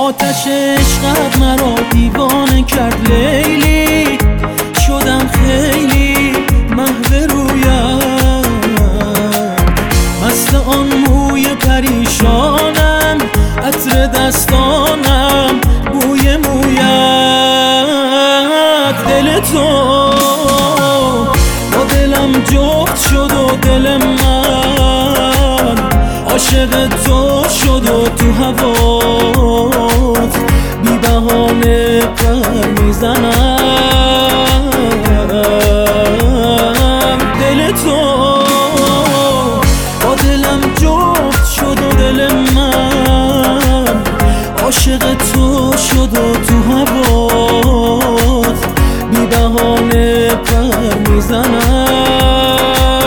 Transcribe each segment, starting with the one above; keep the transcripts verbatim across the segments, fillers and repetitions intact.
آتش عشقت مرا دیوانه کرد لیلی، شدم خیلی محو رویت، مست آن موی پریشانم، عطر دستانم، بوی مویت. دل تو با دلم جفت شد و دل من عاشق تو شد و تو هوات بی بهانه پر میزنم. دل تو با دلم جفت شد و دل من عاشق تو شد و تو هوات بی بهانه پر میزنم.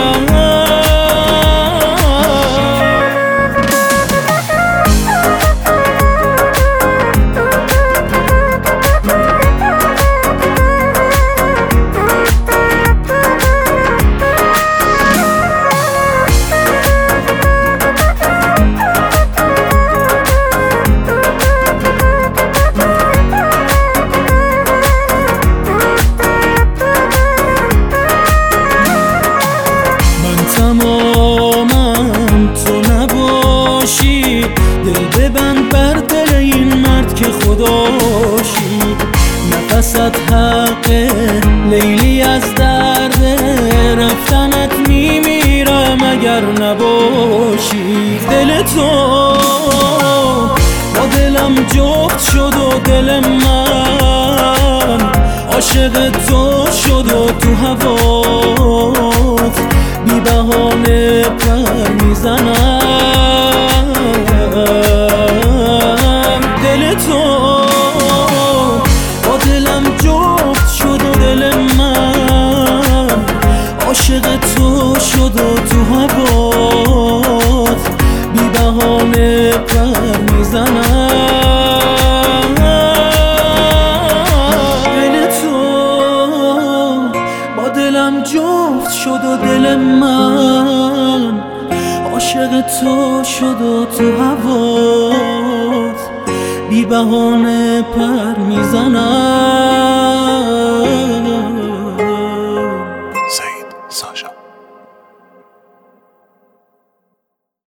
تمامم تو نباشی، دل ببند بر دل این مرد که خداشی. نفست حقه لیلی، از درد رفتنت میمیرم اگر نباشی. دل تو با دلم جفت شد و دل من عاشق تو شد و تو هوات بی بهانه پر میزنم. دل تو با دلم جفت شد و دل من عاشق تو شد و تو هوات بی بهانه پر میزنم. دل تو با دلم جفت شد و دل من عاشق تو شد و تو هوات بی بهانه پر میزنم.